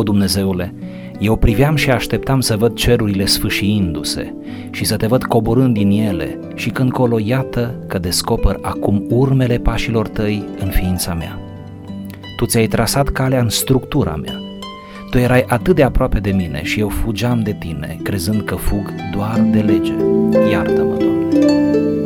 O, Dumnezeule, eu priveam și așteptam să văd cerurile sfâșiindu-se și să te văd coborând din ele și când colo, iată că descoper acum urmele pașilor tăi în ființa mea. Tu ți-ai trasat calea în structura mea. Tu erai atât de aproape de mine și eu fugeam de tine, crezând că fug doar de lege. Iartă-mă, Doamne!